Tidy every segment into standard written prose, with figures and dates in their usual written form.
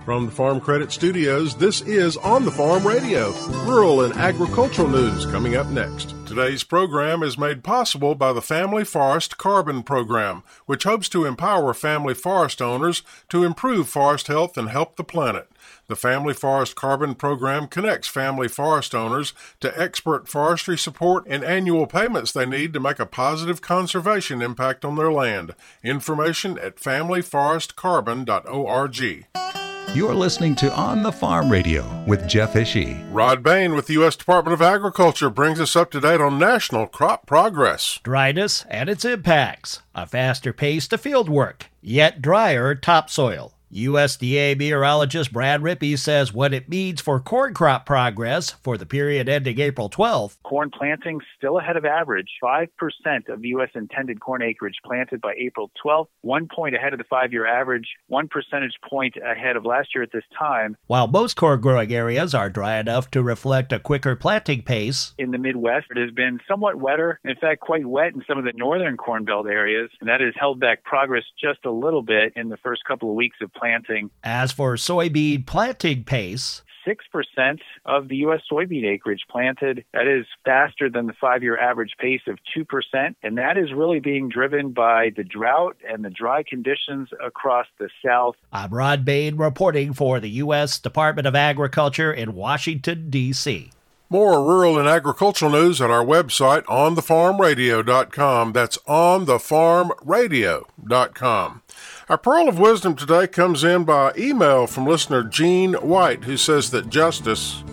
From the Farm Credit Studios, this is On the Farm Radio, rural and agricultural news coming up next. Today's program is made possible by the Family Forest Carbon Program, which hopes to empower family forest owners to improve forest health and help the planet. The Family Forest Carbon Program connects family forest owners to expert forestry support and annual payments they need to make a positive conservation impact on their land. Information at familyforestcarbon.org. You're listening to On the Farm Radio with Jeff Ishii. Rod Bain with the U.S. Department of Agriculture brings us up to date on national crop progress. Dryness and its impacts, a faster pace to field work, yet drier topsoil. USDA meteorologist Brad Rippey says what it means for corn crop progress for the period ending April 12th. Corn planting still ahead of average. 5% of the U.S. intended corn acreage planted by April 12th, 1 point ahead of the 5-year average, 1 percentage point ahead of last year at this time. While most corn growing areas are dry enough to reflect a quicker planting pace. In the Midwest, it has been somewhat wetter, in fact quite wet in some of the northern Corn Belt areas, and that has held back progress just a little bit in the first couple of weeks of planting. As for soybean planting pace, 6% of the U.S. soybean acreage planted. That is faster than the 5-year average pace of 2%, and that is really being driven by the drought and the dry conditions across the South. I'm Rod Bain reporting for the U.S. Department of Agriculture in Washington, D.C. More rural and agricultural news at our website, onthefarmradio.com. That's onthefarmradio.com. Our Pearl of Wisdom today comes in by email from listener Gene White, who says that justice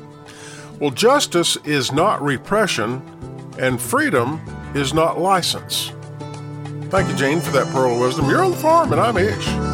is not repression, and freedom is not license. Thank you, Gene, for that Pearl of Wisdom. You're on the farm, and I'm Ish.